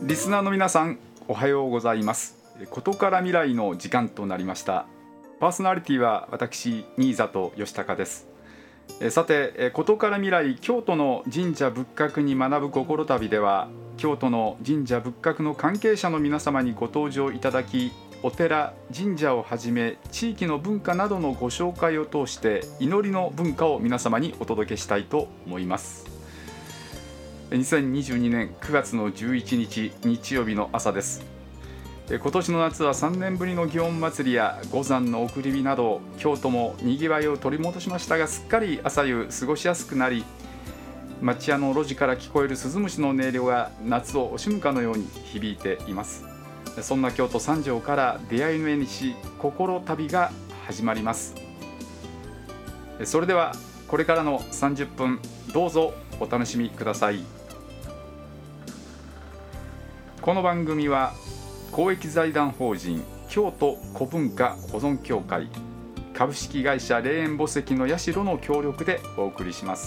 リスナーの皆さん、おはようございます。ことから未来の時間となりました。パーソナリティは私、新里義孝です。さて、ことから未来京都の神社仏閣に学ぶ心旅では、京都の神社仏閣の関係者の皆様にご登場いただき、お寺、神社をはじめ地域の文化などのご紹介を通して祈りの文化を皆様にお届けしたいと思います。2022年9月の11日日曜日の朝です。今年の夏は3年ぶりの祇園祭や五山の送り火など京都もにぎわいを取り戻しましたが、すっかり朝夕過ごしやすくなり、町屋の路地から聞こえるスズムシの音色が夏を惜しむかのように響いています。そんな京都三条から出会いの縁日心旅が始まります。それではこれからの30分どうぞお楽しみください。この番組は公益財団法人京都古文化保存協会株式会社霊園墓石の社の協力でお送りします。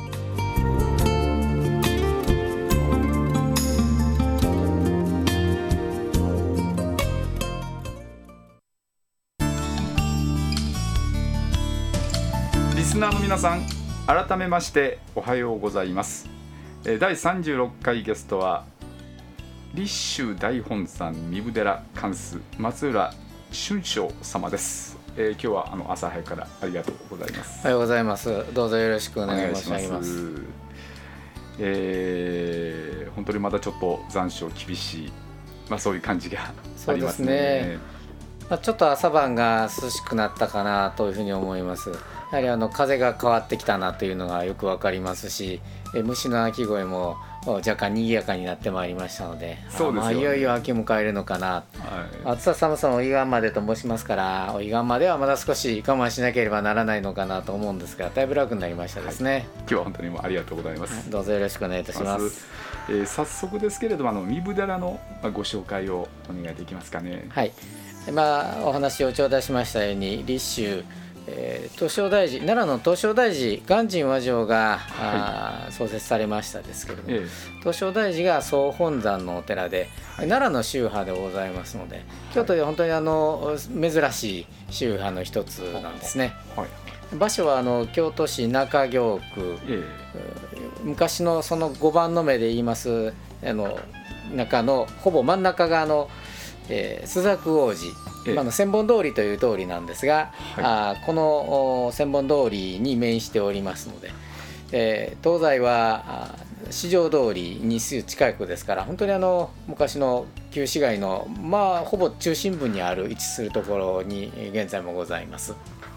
リスナーの皆さん、改めましておはようございます。第36回ゲストは立宗大本山壬生寺貫主松浦俊章様です。今日は朝早くからありがとうございます。 おはようございます。どうぞよろしくお願い申し上げます。 本当にまだちょっと残暑厳しい、そういう感じがありますね。 そうですね。ちょっと朝晩が涼しくなったかなというふうに思います。やはり風が変わってきたなというのがよくわかりますし、虫の鳴き声も若干賑やかになってまいりましたので、 そうですよね。 いよいよ秋迎えるのかな、暑さ寒さもお彼岸までと申しますから、お彼岸まではまだ少し我慢しなければならないのかなと思うんですが、だいぶ楽になりましたですね。 今日は本当にもうありがとうございます。 どうぞよろしくお願いいたします。 早速ですけれども壬生寺のご紹介をお願いできますかね。 はい、お話を頂戴しましたように立宗東照大寺、奈良の東照大寺鑑真和上が、創設されましたですけれども、東照大寺が総本山のお寺で、奈良の宗派でございますので、京都で本当に珍しい宗派の一つなんですね。場所は京都市中京区、昔のその5番の目で言います中のほぼ真ん中が朱雀大寺、千本通りという通りなんですが、この千本通りに面しておりますので、東西は四条通りに近くですから、本当に昔の旧市街のほぼ中心部に位置するところに現在もございます。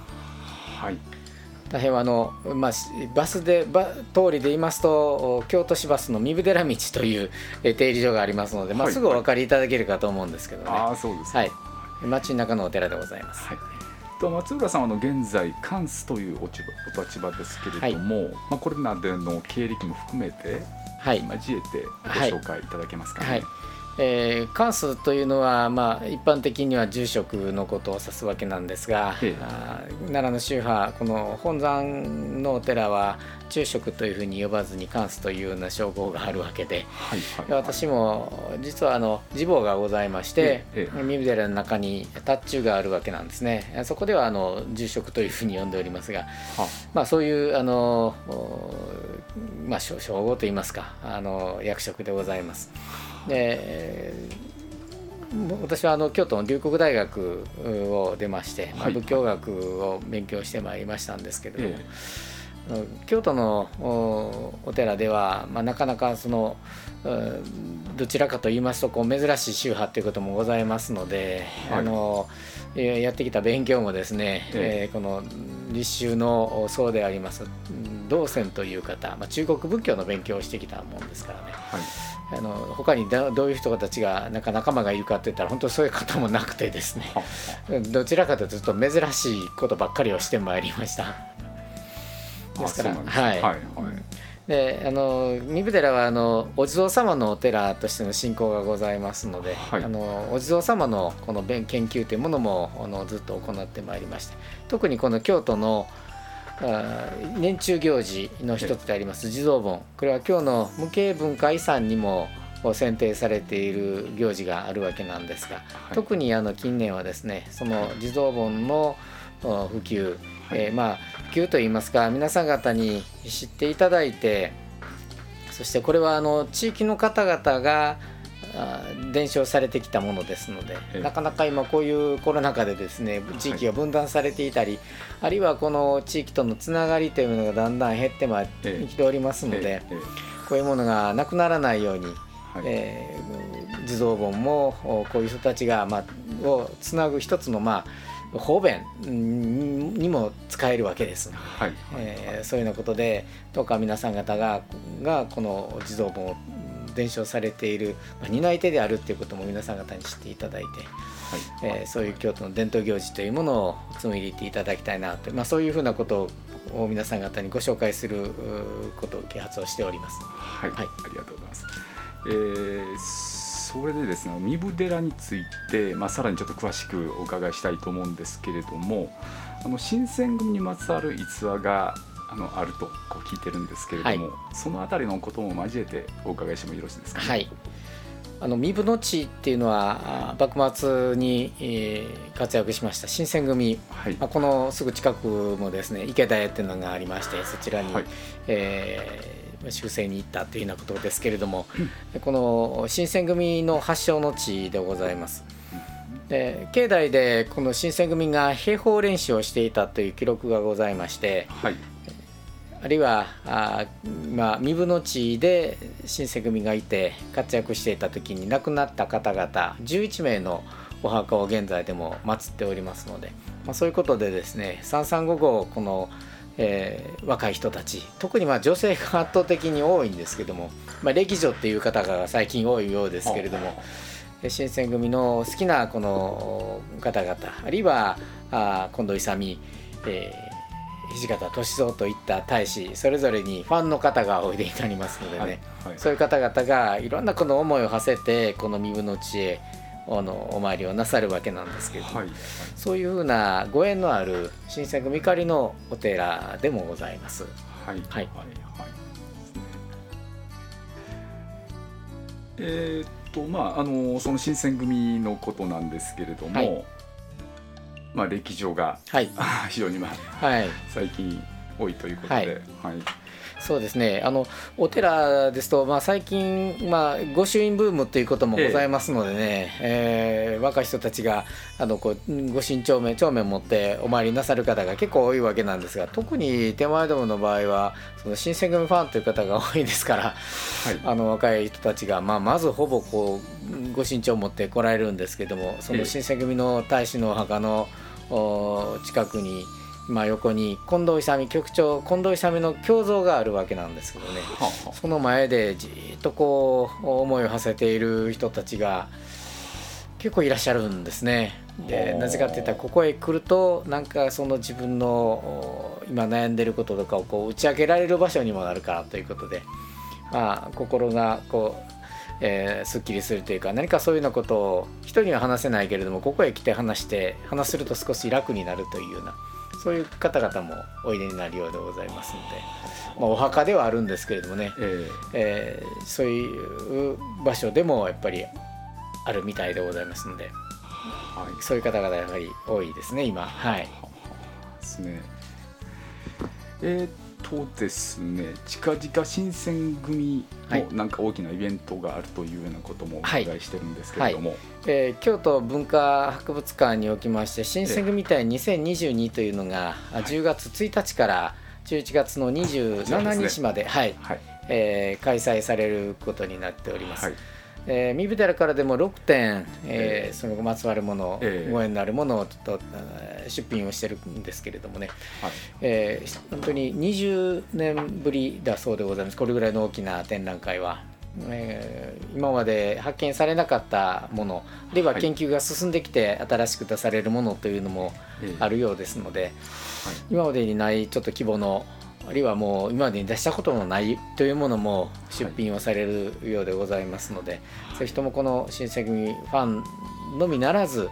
大変バスで通りで言いますと、京都市バスの壬生寺道という停留所がありますので、すぐお分かりいただけるかと思うんですけどね。 そうです。 町中のお寺でございます。 松浦さんは現在貫主というお立場ですけれども、これまでの経歴も含めて交えてご紹介いただけますかね。 貫主というのは、一般的には住職のことを指すわけなんですが、奈良の宗派、この本山のお寺は住職というふうに呼ばずに貫主というような称号があるわけで、私も実は地坊がございまして、壬生寺の中に達中があるわけなんですね。そこでは住職というふうに呼んでおりますが、そういう称号といいますか、役職でございます。で、私は京都の龍谷大学を出まして、仏教学を勉強してまいりましたんですけれども、京都のお寺では、なかなかどちらかと言いますと珍しい宗派ということもございますので、やってきた勉強もですね、この立宗の僧であります道泉という方、中国仏教の勉強をしてきたもんですからね、他にどういう人たちが仲間がいるかといったら本当にそういう方もなくてですね、どちらかというとちょっと珍しいことばっかりをしてまいりました。ですからで壬生寺はお地蔵様のお寺としての信仰がございますので、お地蔵様のこの研究というものもずっと行ってまいりまして、特にこの京都の年中行事の一つであります地蔵盆、これは今日の無形文化遺産にも選定されている行事があるわけなんですが、特に近年はですね、その地蔵盆の普及、普及といいますか、皆さん方に知っていただいて、そしてこれは地域の方々が伝承されてきたものですので、なかなか今こういうコロナ禍でですね、地域が分断されていたり、あるいはこの地域とのつながりというのがだんだん減ってきておりますので、こういうものがなくならないように、地蔵盆もこういう人たちが、をつなぐ一つの方便にも使えるわけです、そういうようなことで、どうか皆さん方がこの地蔵盆を伝承されている担い手であるということも皆さん方に知っていただいて、そういう京都の伝統行事というものを紡いでいっていただきたいなと、そういうふうなことを皆さん方にご紹介することを啓発をしております。 ありがとうございます。それでですね、壬生寺について、さらにちょっと詳しくお伺いしたいと思うんですけれども、新選組にまつわる逸話があると聞いてるんですけれども、そのあたりのことも交えてお伺いしてもよろしいですか、ね。 壬生の地っていうのは幕末に活躍しました新選組、このすぐ近くもですね池田屋っていうのがありまして、そちらに、修正に行ったというようなことですけれども、この新選組の発祥の地でございます。で、境内でこの新選組が兵法練習をしていたという記録がございまして、あるいは壬生の地で新選組がいて活躍していた時に亡くなった方々11名のお墓を現在でも祀っておりますので、そういうことでですね、三三五五この若い人たち、特に女性が圧倒的に多いんですけども、歴女っていう方が最近多いようですけれども、新選組の好きなこの方々、あるいは近藤勇、土方歳三といった大使、それぞれにファンの方がおいでになりますのでね、そういう方々がいろんなこの思いを馳せてこの壬生の地へお参りをなさるわけなんですけれども、そういうふうなご縁のある新選組ゆかりのお寺でもございます。 その新選組のことなんですけれども、歴女が、非常に最近多いということで、 そうですね、お寺ですと、最近、御朱印ブームということもございますのでね、若い人たちが御朱印帳面を持ってお参りなさる方が結構多いわけなんですが、特に手前どもの場合はその新選組ファンという方が多いですから、若い人たちが、まずほぼ御朱印帳を持って来られるんですけども、その新選組の大使のお墓の近くに横に近藤勇局長近藤勇の胸像があるわけなんですけどね、その前でじっと思いを馳せている人たちが結構いらっしゃるんですね。で、なぜかっていったらここへ来るとなんかその自分の今悩んでることとかを打ち明けられる場所にもなるからということで、心がすっきりするというか、何かそういうようなことを人には話せないけれども、ここへ来て話すると少し楽になるというような、そういう方々もおいでになるようでございますので、お墓ではあるんですけれどもね、そういう場所でもやっぱりあるみたいでございますので、そういう方々やはり多いですね今。 ですね。ですね、近々新選組のなんか大きなイベントがあるというようなこともお伺いしてるんですけれども、 京都文化博物館におきまして新選組隊2022というのが10月1日から11月の27日まで、開催されることになっております。壬生寺からでも6点、そのまつわるもの、ご縁のあるものをちょっと出品をしてるんですけれどもね、本当に20年ぶりだそうでございます。これぐらいの大きな展覧会は、今まで発見されなかったものあるいは研究が進んできて新しく出されるものというのもあるようですので、今までにないちょっと規模の、あるいはもう今までに出したことのないというものも出品をされるようでございますので、ぜひともこの新選組ファンのみならず、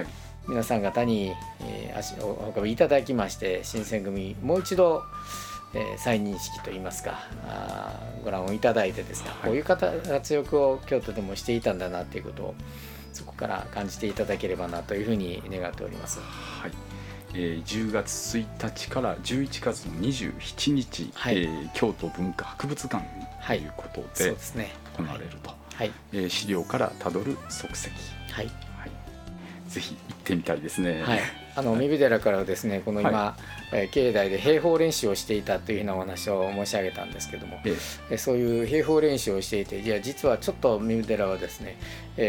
皆さん方にお運びいただきまして、新選組もう一度再認識といいますかご覧をいただいてですね、 はい、 こういう活躍を京都でもしていたんだなということをそこから感じていただければなというふうに願っております。 はい、10月1日から11月の27日、はい、京都文化博物館ということで、そうですね、行われると、はい、資料からたどる足跡、はいはい、ぜひ行ってみたいですね。 はい、三部寺からはですね、この今、境内で兵法練習をしていたというようなお話を申し上げたんですけども、そういう兵法練習をしていて、いや実はちょっと三部寺はですね、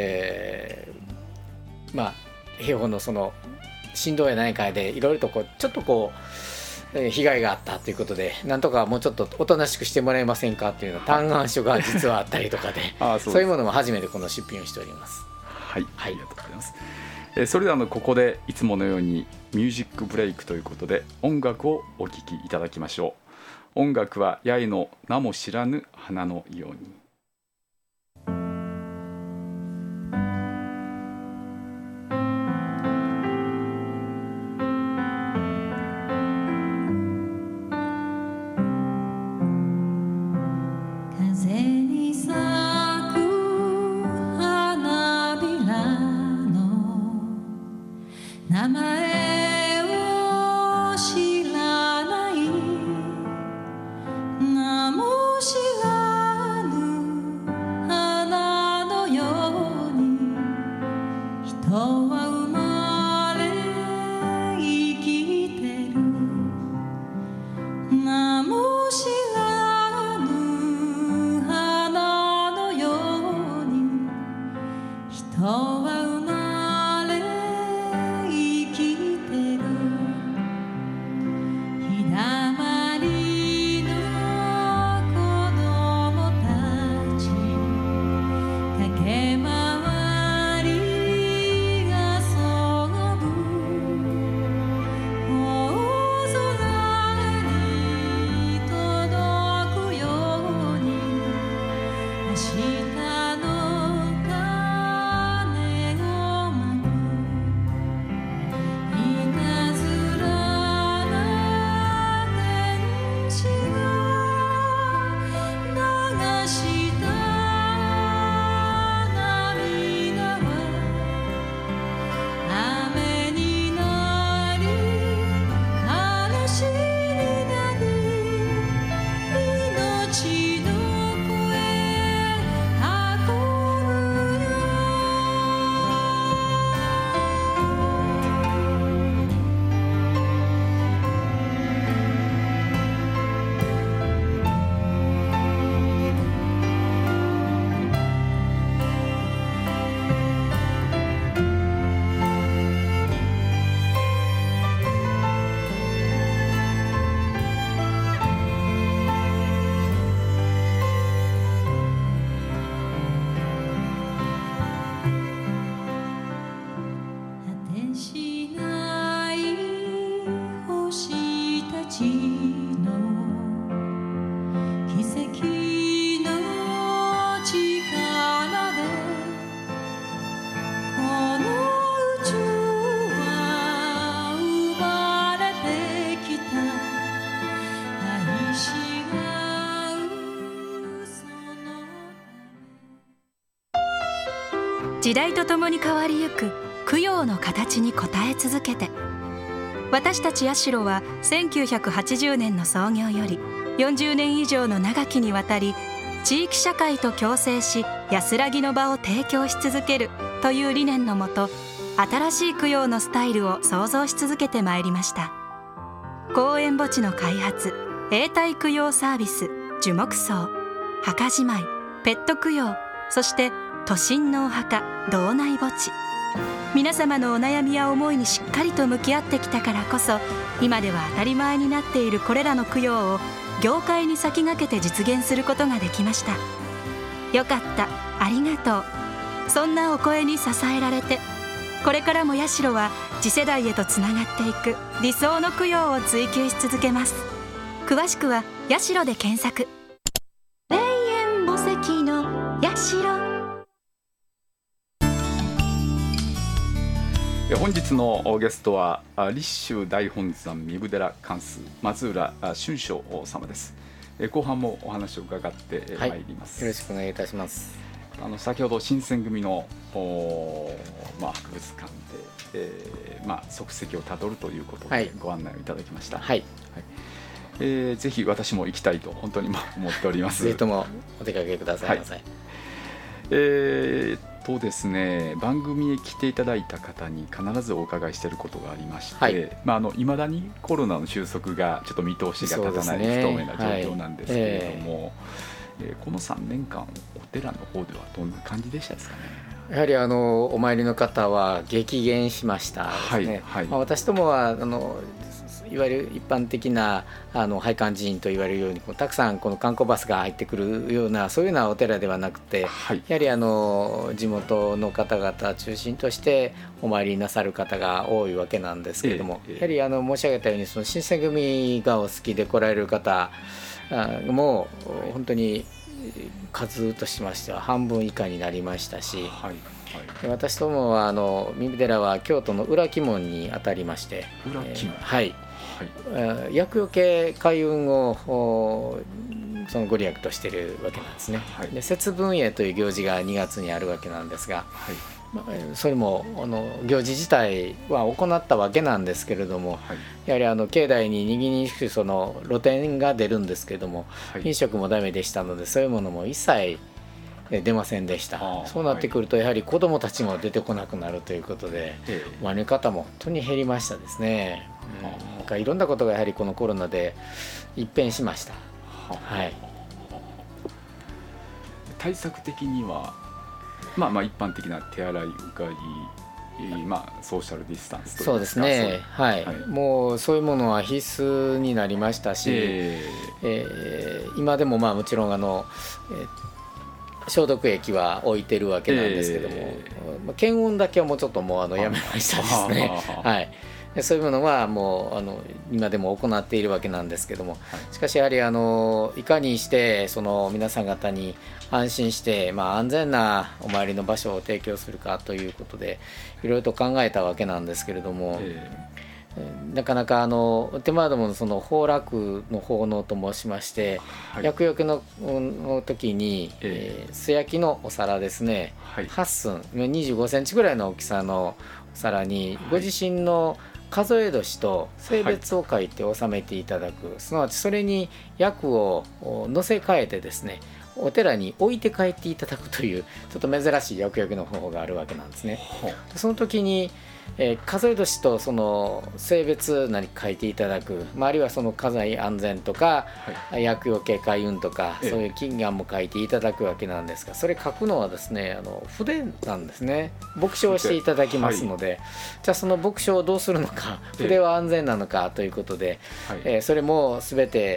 兵法のその振動や何かでいろいろとちょっと被害があったということで、なんとかもうちょっとおとなしくしてもらえませんかというような嘆願書が実はあったりとかでそういうものも初めてこの出品をしております。 はい、ありがとうございます。それではここでいつものようにミュージックブレイクということで音楽をお聴きいただきましょう。音楽は八重の名も知らぬ花のように。 名前を知らない名も知らぬ花のように人は生まれ生きてる名も知らぬ花のように人は生まれ時代とともに変わりゆく供養の形に応え続けて、私たち社は1980年の創業より40年以上の長きにわたり、地域社会と共生し安らぎの場を提供し続けるという理念のもと、新しい供養のスタイルを創造し続けてまいりました。公園墓地の開発、永代供養サービス、樹木葬、墓じまい、ペット供養、そして都心のお墓、道内墓地、皆様のお悩みや思いにしっかりと向き合ってきたからこそ、今では当たり前になっているこれらの供養を業界に先駆けて実現することができました。よかった、ありがとう、そんなお声に支えられて、これからも社は次世代へとつながっていく理想の供養を追求し続けます。詳しくは社で検索。霊園墓石の社。 本日のゲストは立宗大本山壬生寺貫主松浦俊章様です。後半もお話を伺ってまいります。 よろしくお願いいたします。 先ほど新選組の、博物館で、足跡をたどるということでご案内をいただきました。はい、ぜひ私も行きたいと本当に思っております。 ぜひともお出かけくださいませ。 ですね、番組へ来ていただいた方に必ずお伺いしていることがありまして、未だにコロナの収束がちょっと見通しが立たない不透明な状況なんですけれども、この3年間お寺の方ではどんな感じでしたですかね。 やはりお参りの方は激減しましたですね。私どもはいわゆる一般的な拝観寺院と言われるようにたくさんこの観光バスが入ってくるようなそういうようなお寺ではなくて、やはり地元の方々中心としてお参りなさる方が多いわけなんですけれども、やはり申し上げたようにその新選組がお好きで来られる方も本当に数としましては半分以下になりましたし、私どもは壬生寺は京都の裏鬼門にあたりまして、厄除け開運をそのご利益としているわけなんですね。で節分会という行事が2月にあるわけなんですが、それも行事自体は行ったわけなんですけれども、やはり境内に握りにくくその露店が出るんですけれども、飲食もダメでしたのでそういうものも一切出ませんでした。そうなってくるとやはり子どもたちも出てこなくなるということで、お参り方も本当に減りましたですね。なんかいろんなことがやはりこのコロナで一変しました。 対策的には一般的な手洗いうがい、ソーシャルディスタンスというか、 そうですね、もうそういうものは必須になりましたし、今でももちろん消毒液は置いてるわけなんですけども、検温だけはもうちょっとやめましたですね。そういうものはもう今でも行っているわけなんですけども、しかしやはりいかにしてその皆さん方に安心して安全なお参りの場所を提供するかということでいろいろと考えたわけなんですけれども、なかなか手間どものその崩落の奉納と申しまして、厄除けの時に素焼きのお皿ですね、8寸25センチぐらいの大きさのお皿にご自身の数え年と性別を書いて納めていただく、すなわちそれに薬を乗せ替えてですねお寺に置いて帰っていただくというちょっと珍しい厄除けの方法があるわけなんですね。その時に数え年とその性別何書いていただく、あるいはその家財安全とか、厄除け開運とか、そういう祈願も書いていただくわけなんですが、それ書くのはですね筆なんですね。墨書をしていただきますので、じゃあその墨書をどうするのか、筆は安全なのかということで、それも全て、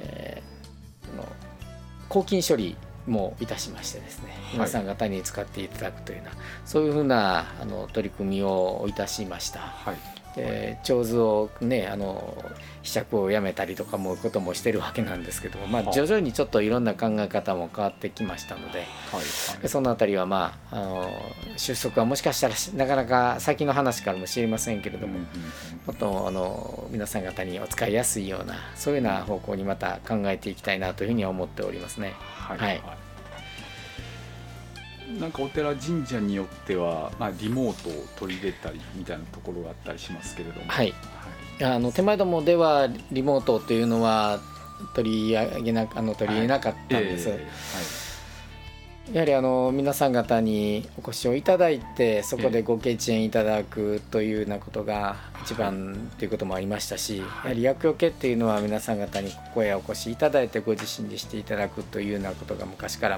抗菌処理もいたしましてですね、皆さん方に使っていただくというような、そういうふうな取り組みをいたしました。手水をね試着をやめたりとかもこともしてるわけなんですけども、徐々にちょっといろんな考え方も変わってきましたので、そのあたりは収束はもしかしたらなかなか先の話かもしれませんけれども、もっと皆さん方にお使いやすいようなそういうような方向にまた考えていきたいなというふうには思っておりますね。 なんかお寺神社によっては、リモートを取り入れたりみたいなところがあったりしますけれども、 手前どもではリモートというのは取り入れなかったんです。やはり皆さん方にお越しをいただいて、そこでご経験いただくというようなことが一番ということもありましたし、やはり厄除けっていうのは皆さん方にここへお越しいただいてご自身でしていただくというようなことが昔から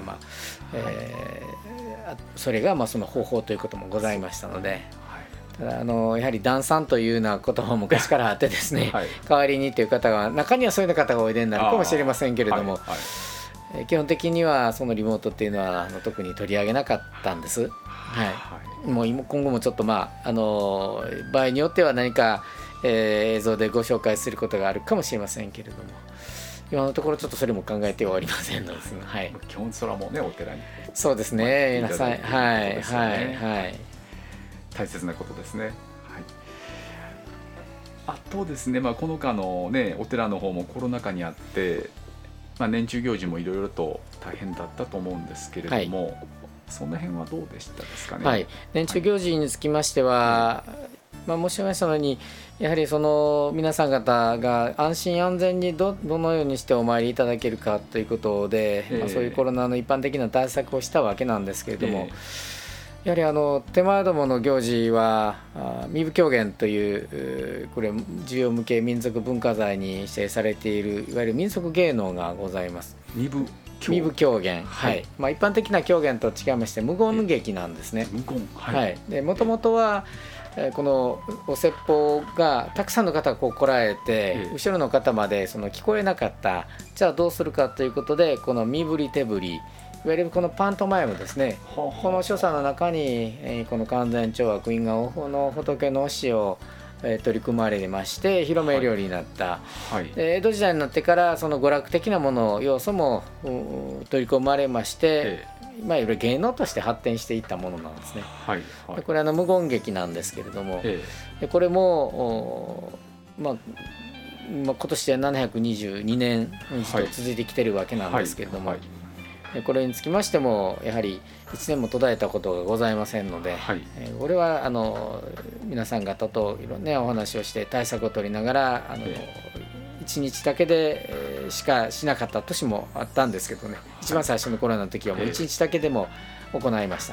それがその方法ということもございましたので、ただやはり談参というようなことも昔からあってですね、代わりにという方が中にはそういう方がおいでになるかもしれませんけれども、基本的にはそのリモートっていうのは特に取り上げなかったんです。もう今後もちょっと場合によっては何か、映像でご紹介することがあるかもしれませんけれども、今のところちょっとそれも考えてはおりませんのですが、 基本それはもうねお寺にそうですね、皆さん大切なことですね。 あとですね、この他のねお寺の方もコロナ禍にあって、年中行事もいろいろと大変だったと思うんですけれども、その辺はどうでしたですかね。 年中行事につきましては、申し上げましたようにやはりその皆さん方が安心安全にどのようにしてお参りいただけるかということで、そういうコロナの一般的な対策をしたわけなんですけれども、やはり手前どもの行事は身分狂言というこれ重要無形民族文化財に指定されているいわゆる民俗芸能がございます。 身分狂言、一般的な狂言と違いまして無言劇なんですね。でもともとはこのお説法がたくさんの方が来られて、後ろの方までその聞こえなかった、じゃあどうするかということで、この身振り手振り、いわゆるこのパントマイムですね、この所作の中にこの勧善懲悪因果の仏の教えを取り組まれまして広めるようになった、江戸時代になってからその娯楽的なもの要素も取り込まれまして、いわゆる芸能として発展していったものなんですね。これ無言劇なんですけれども、これも今年で722年続いてきてるわけなんですけれども、これにつきましてもやはり1年も途絶えたことがございませんので、これは皆さん方といろんなお話をして対策を取りながら1日だけでしかしなかった年もあったんですけどね、一番最初のコロナの時はもう1日だけでも行いました。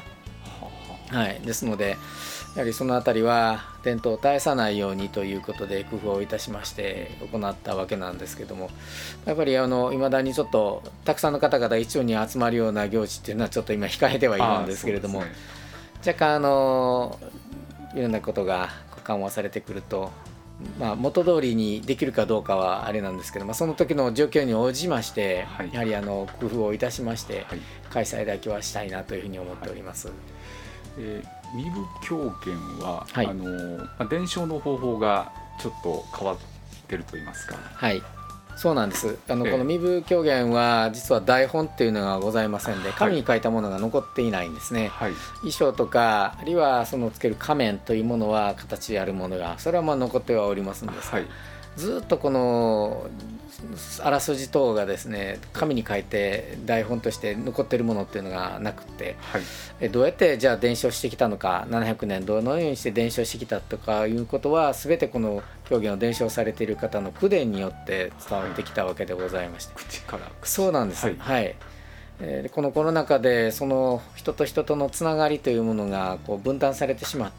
ですのでやはりそのあたりは伝統を絶やさないようにということで工夫をいたしまして行ったわけなんですけども、やっぱりいまだにちょっとたくさんの方々一緒に集まるような行事っていうのはちょっと今控えてはいるんですけれども、若干いろんなことが緩和されてくると、元通りにできるかどうかはあれなんですけど、その時の状況に応じまして、やはり工夫をいたしまして、開催だけはしたいなというふうに思っております。 身分狂言は、伝承の方法がちょっと変わってると言いますか。 そうなんです。この身分狂言は実は台本っていうのがございませんで、紙に書いたものが残っていないんですね。衣装とかあるいはそのつける仮面というものは形であるものがそれは残ってはおりますんですが、ずっとこのあらすじ等がですね紙に書いて台本として残っているものっていうのがなくて、どうやってじゃあ伝承してきたのか、700年どのようにして伝承してきたとかいうことは全てこの狂言を伝承されている方の口伝によって伝わってきたわけでございまして、 口からそうなんです。このコロナ禍でその人と人とのつながりというものが分担されてしまって、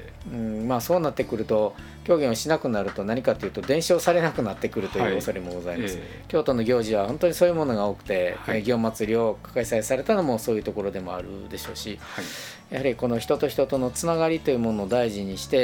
そうなってくると狂言をしなくなると何かというと伝承されなくなってくるという恐れもございます。京都の行事は本当にそういうものが多くて、祇園祭を開催されたのもそういうところでもあるでしょうし、やはりこの人と人とのつながりというものを大事にして、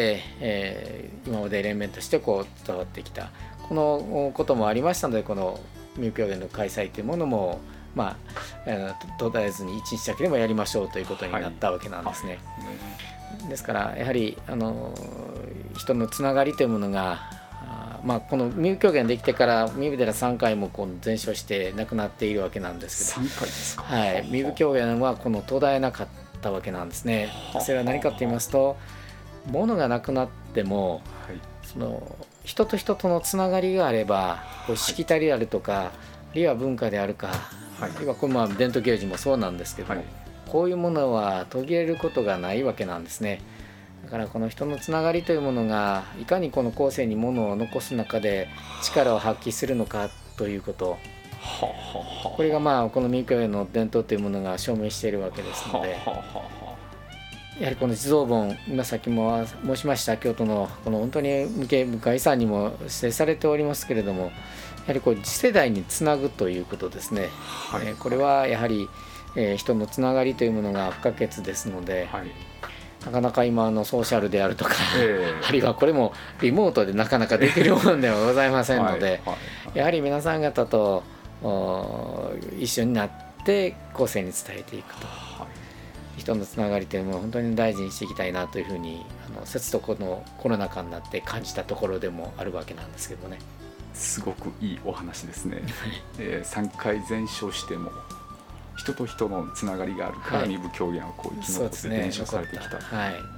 今まで連綿として伝わってきたこのこともありましたので、この身分狂言の開催というものも途絶えずに一日だけでもやりましょうということになったわけなんですね。ですからやはり人のつながりというものが、この身分狂言できてから身分寺3回も全焼して亡くなっているわけなんですけど、 3回ですか。 身分狂言は途絶えなかったわけなんですね。それは何かと言いますと、物がなくなっても、その人と人とのつながりがあれば、しきたりであるとか、あるいは文化であるか、あるいはこれ伝統行事もそうなんですけども、こういうものは途切れることがないわけなんですね。だからこの人のつながりというものがいかにこの後世にものを残す中で力を発揮するのかということ、これがこの身分狂言の伝統というものが証明しているわけですので、やはりこの地蔵盆、今さっきも申しました京都のこの本当に無形文化遺産にも指定されておりますけれども、やはり次世代につなぐということですね。これはやはり人のつながりというものが不可欠ですので、なかなか今のソーシャルであるとか、あるいはこれもリモートでなかなかできるものではございませんので、やはり皆さん方と一緒になって後世に伝えていくと、人のつながりというものを本当に大事にしていきたいなというふうに節とこのコロナ禍になって感じたところでもあるわけなんですけどね。 すごくいいお話ですね。3回全焼しても人と人のつながりがあるから身分狂言はこう生き残って伝承されてきた、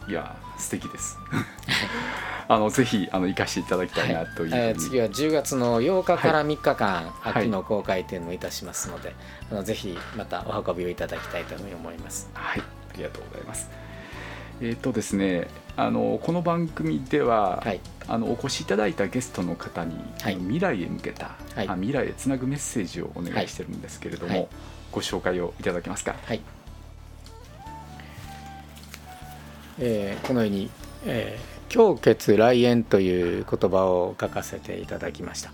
いや素敵ですぜひ行かせていただきたいなというふうに、 次は10月の8日から3日間、秋の公開展もいたしますので、ぜひまたお運びをいただきたいというふうに思います。 はい、ありがとうございます。ですね、この番組では、お越しいただいたゲストの方に、未来へ向けた、未来へつなぐメッセージをお願いしてるんですけれども、ご紹介をいただけますか。 はい、このように、狂血来縁という言葉を書かせていただきました。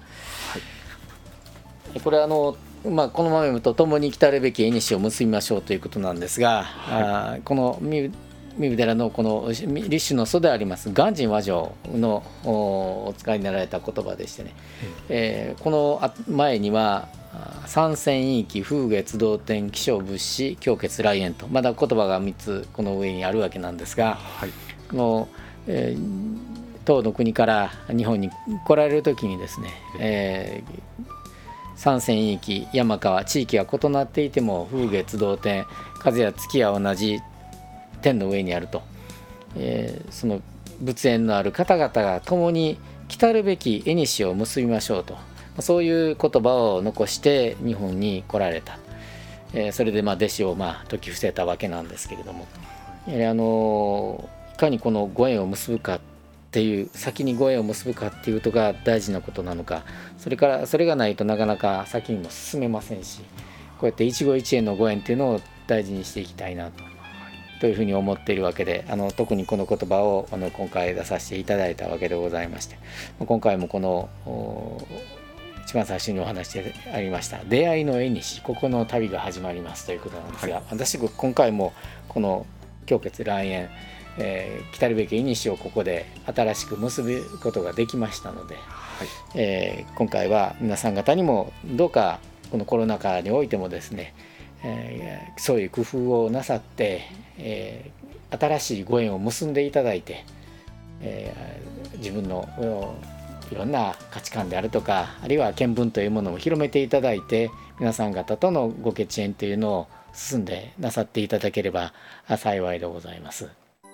これはこのまま読むと共に来たるべき縁を結びましょうということなんですが、この三生寺のこの立種の祖であります鑑真和上のお使いになられた言葉でしてね、この前には三千域風月動天気象物資狂血来縁とまだ言葉が3つこの上にあるわけなんですが、この唐の国から日本に来られる時にですね、三千域山川地域が異なっていても風月動天風や月は同じ天の上にあると、その仏縁のある方々が共に来たるべき縁を結びましょうと、そういう言葉を残して日本に来られた。それで弟子を説き伏せたわけなんですけれども、いかにこのご縁を結ぶかっていう先にご縁を結ぶかっていうことが大事なことなのか、それがないとなかなか先にも進めませんし、こうやって一期一会のご縁っていうのを大事にしていきたいなというふうに思っているわけで、特にこの言葉を今回出させていただいたわけでございまして、今回もこの一番最初にお話でありました出会いの縁西、ここの旅が始まりますということなんですが、私今回もこの狂血来縁、来たるべき縁西をここで新しく結ぶことができましたので、今回は皆さん方にもどうかこのコロナ禍においてもですね、そういう工夫をなさって、新しいご縁を結んでいただいて、自分のいろんな価値観であるとか、あるいは見聞というものを広めていただいて、皆さん方とのご血縁というのを進んでなさっていただければ幸いでございます。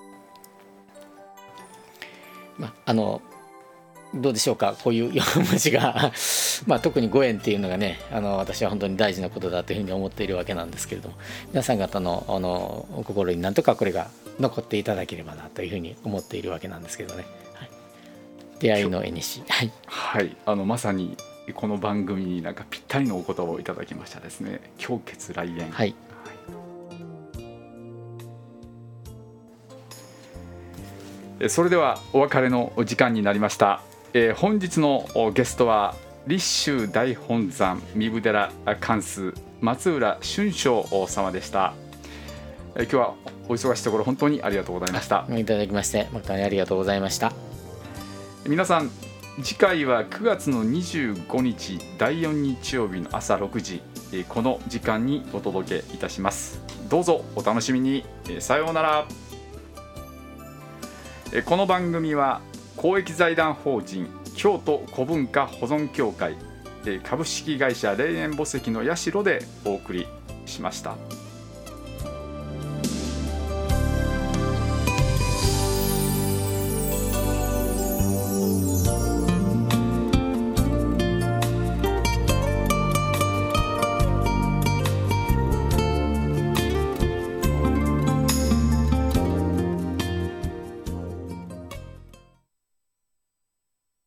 どうでしょうか、こういう4文字が特にご縁っていうのがね、私は本当に大事なことだというふうに思っているわけなんですけれども、皆さん方のお心になんとかこれが残っていただければなというふうに思っているわけなんですけどね。出会いの縁西、 まさにこの番組になんかぴったりのお言葉をいただきましたですね。狂血来縁、それではお別れのお時間になりました。本日のゲストは立宗大本山三生寺貫主松浦俊章様でした。今日はお忙しいところ本当にありがとうございました。 いただきまして本当にありがとうございました。 皆さん、次回は9月の25日第4日曜日の朝6時、この時間にお届けいたします。どうぞお楽しみに。さようなら。この番組は公益財団法人京都古文化保存協会株式会社霊園墓石の社でお送りしました。